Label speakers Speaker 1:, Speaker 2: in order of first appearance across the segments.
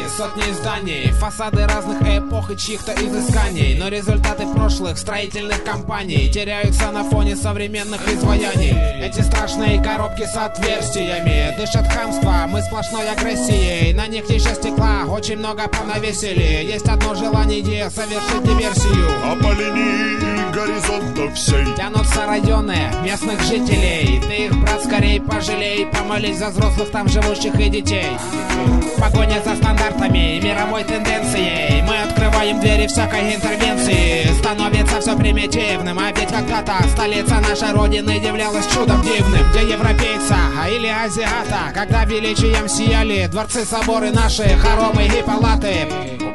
Speaker 1: сотни зданий, фасады разных эпох и чьих-то изысканий. Но результаты прошлых строительных компаний теряются на фоне современных изваяний. Эти страшные коробки с отверстиями дышат хамство, мы сплошной агрессией. На них еще стекла, очень много понавесили. Есть одно желание совершить диверсию.
Speaker 2: А по линии горизонтов всей
Speaker 1: тянутся районы местных жителей. Ты их, брат, скорей пожалей. Помолись за взрослых там живущих и детей. В погоне за стандартами и мировой тенденцией мы открываем двери всякой интервенции. Становится все примитивным, а ведь когда-то столица нашей родины являлась чудом дивным. Для европейца или азиата, когда величием сияли дворцы, соборы наши, хоромы и палаты.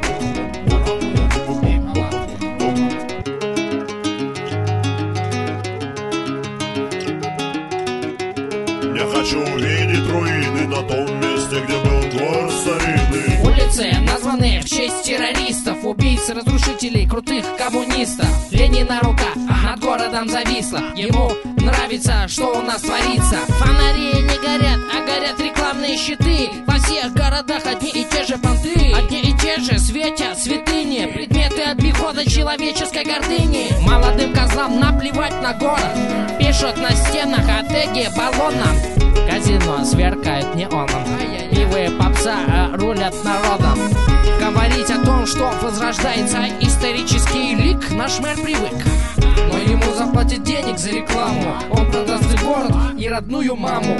Speaker 2: Я хочу увидеть руины на том месте, где был двор старинный.
Speaker 3: Улицы, названные в честь террористов, убийц, разрушителей, крутых коммунистов. Ленина рука над городом зависла. Ему нравится, что у нас творится. Фонари не горят, а горят рекламные щиты. Во всех городах одни и те же понты. Одни и те же светят святыни, предметы обихода человеческой гордыни. Молодым козлам наплевать на город. Пишут на стенах о теге баллоном. Казино сверкает неоном. Пивы попса рулят народом. Говорить о том, что возрождается исторический лик, наш мэр привык. Но ему заплатят денег за рекламу. Он продаст и город, и родную маму.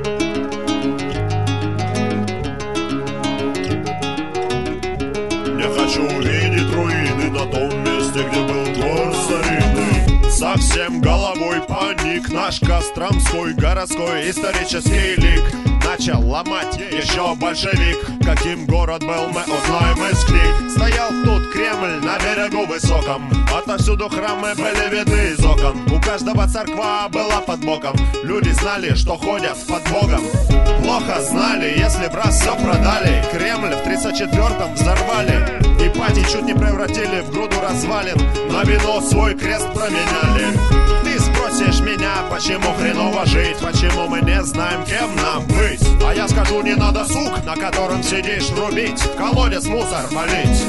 Speaker 2: Я хочу увидеть руины на том месте, где был двор старинный. Совсем головой паник наш Костромской городской исторический лик начал ломать еще большевик. Каким город был, мы узнаем из книг. Стоял тут Кремль на берегу высоком, отовсюду храмы были видны из окон. У каждого церква была под боком, люди знали, что ходят под Богом. Плохо знали, если б раз все продали, Кремль в 34-м взорвали. И пати чуть не превратили в груду развалин, на вино свой крест променяли. Ты спросишь меня, почему хреново жить, почему мы не знаем, кем нам быть. А я скажу, не надо сук, на котором сидишь, рубить, в колодец мусор валить.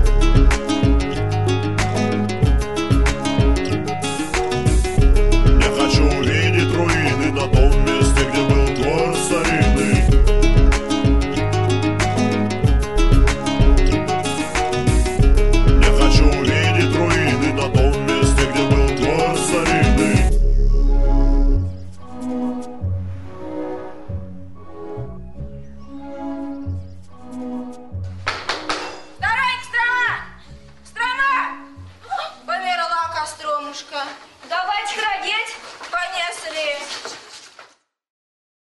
Speaker 2: Я хочу увидеть руины на том месте, где был двор старинный. Я хочу увидеть руины на том месте, где был двор старинный.
Speaker 4: Страна! Померла Костромушка.